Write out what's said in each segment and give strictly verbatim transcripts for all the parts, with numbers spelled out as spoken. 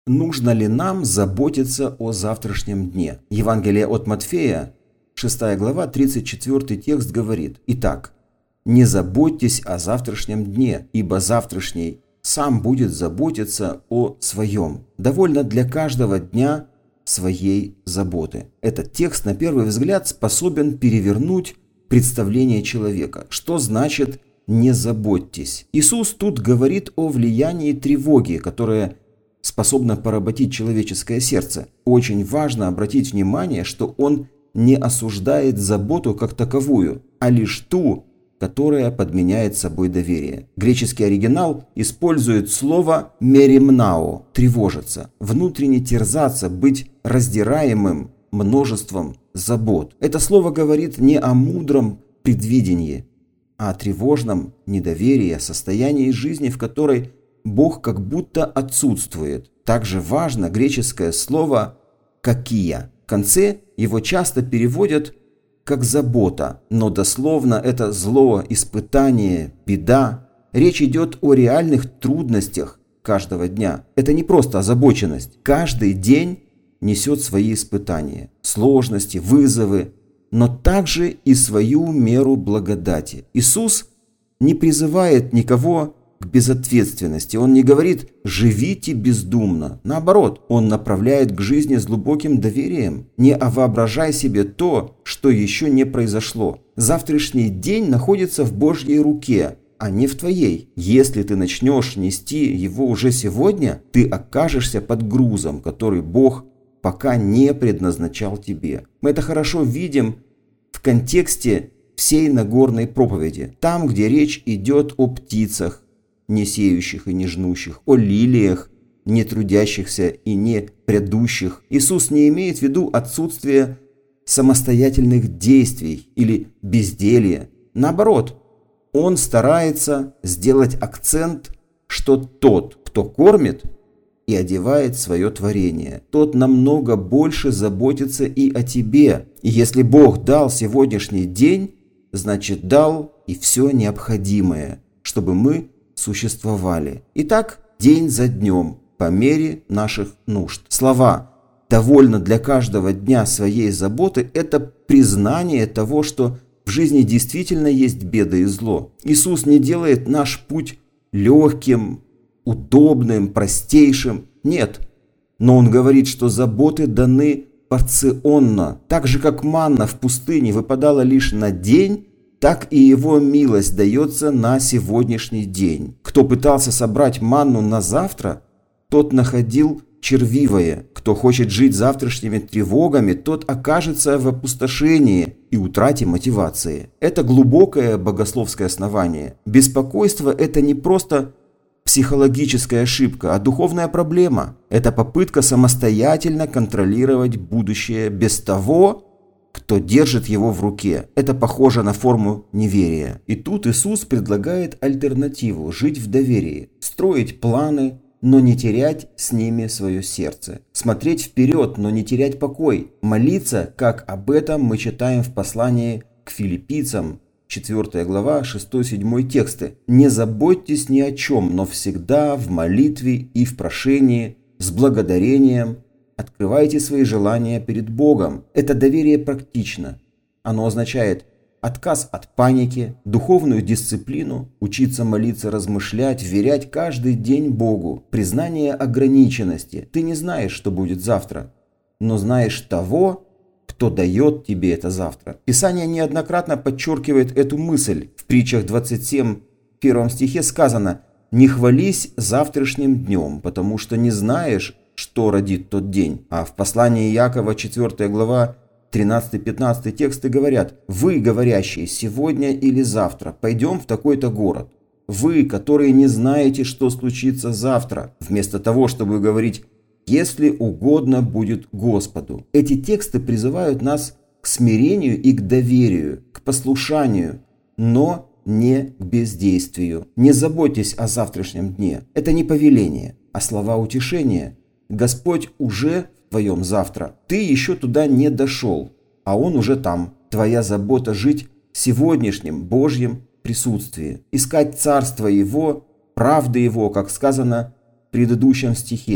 Нужно ли нам заботиться о завтрашнем дне? Евангелие от Матфея, шестая глава, тридцать четвёртый текст говорит: «Итак, не заботьтесь о завтрашнем дне, ибо завтрашний сам будет заботиться о своем. Довольно для каждого дня своей заботы». Этот текст на первый взгляд способен перевернуть представление человека. Что значит «не заботьтесь»? Иисус тут говорит о влиянии тревоги, которая способна поработить человеческое сердце. Очень важно обратить внимание, что Он не осуждает заботу как таковую, а лишь ту, которая подменяет собой доверие. Греческий оригинал использует слово «меримнао» – тревожиться, внутренне терзаться, быть раздираемым множеством забот. Это слово говорит не о мудром предвидении, а о тревожном недоверии, о состоянии жизни, в которой Бог как будто отсутствует. Также важно греческое слово «какия». В конце его часто переводят как «забота», но дословно это зло, испытание, беда. Речь идет о реальных трудностях каждого дня. Это не просто озабоченность. Каждый день несет свои испытания, сложности, вызовы, но также и свою меру благодати. Иисус не призывает никого к безответственности. Он не говорит «живите бездумно». Наоборот, Он направляет к жизни с глубоким доверием. Не воображай себе то, что еще не произошло. Завтрашний день находится в Божьей руке, а не в твоей. Если ты начнешь нести его уже сегодня, ты окажешься под грузом, который Бог пока не предназначал тебе. Мы это хорошо видим в контексте всей Нагорной проповеди. Там, где речь идет о птицах, не сеющих и не жнущих, о лилиях, не трудящихся и не прядущих. Иисус не имеет в виду отсутствие самостоятельных действий или безделья. Наоборот, Он старается сделать акцент, что тот, кто кормит и одевает свое творение, тот намного больше заботится и о тебе. И если Бог дал сегодняшний день, значит дал и все необходимое, чтобы мы существовали. Итак, день за днем, по мере наших нужд. Слова «довольно для каждого дня своей заботы» – это признание того, что в жизни действительно есть беды и зло. Иисус не делает наш путь легким, удобным, простейшим. Нет. Но Он говорит, что заботы даны порционно. Так же, как манна в пустыне выпадала лишь на день, так и Его милость дается на сегодняшний день. Кто пытался собрать манну на завтра, тот находил червивое. Кто хочет жить завтрашними тревогами, тот окажется в опустошении и утрате мотивации. Это глубокое богословское основание. Беспокойство – это не просто психологическая ошибка, а духовная проблема. Это попытка самостоятельно контролировать будущее без того, кто держит его в руке. Это похоже на форму неверия. И тут Иисус предлагает альтернативу – жить в доверии, строить планы, но не терять с ними свое сердце, смотреть вперед, но не терять покой, молиться, как об этом мы читаем в послании к филиппийцам, четвёртая глава, шестой-седьмой тексты. «Не заботьтесь ни о чем, но всегда в молитве и в прошении, с благодарением, открывайте свои желания перед Богом». Это доверие практично. Оно означает отказ от паники, духовную дисциплину, учиться молиться, размышлять, вверять каждый день Богу, признание ограниченности. Ты не знаешь, что будет завтра, но знаешь того, кто дает тебе это завтра. Писание неоднократно подчеркивает эту мысль. В притчах двадцать семь, первом стихе сказано: «Не хвались завтрашним днем, потому что не знаешь, что родит тот день». А в послании Иакова, четвёртая глава, тринадцатый-пятнадцатый тексты говорят: «Вы, говорящие, сегодня или завтра пойдем в такой-то город. Вы, которые не знаете, что случится завтра», вместо того, чтобы говорить «если угодно будет Господу». Эти тексты призывают нас к смирению и к доверию, к послушанию, но не к бездействию. Не заботьтесь о завтрашнем дне. Это не повеление, а слова утешения. Господь уже в твоем завтра. Ты еще туда не дошел, а Он уже там. Твоя забота жить в сегодняшнем Божьем присутствии. Искать Царство Его, правды Его, как сказано в предыдущем стихе.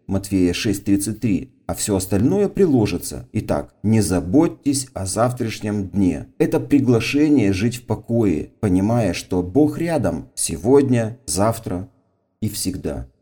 Матфея шесть тридцать три, а все остальное приложится. Итак, не заботьтесь о завтрашнем дне. Это приглашение жить в покое, понимая, что Бог рядом сегодня, завтра и всегда.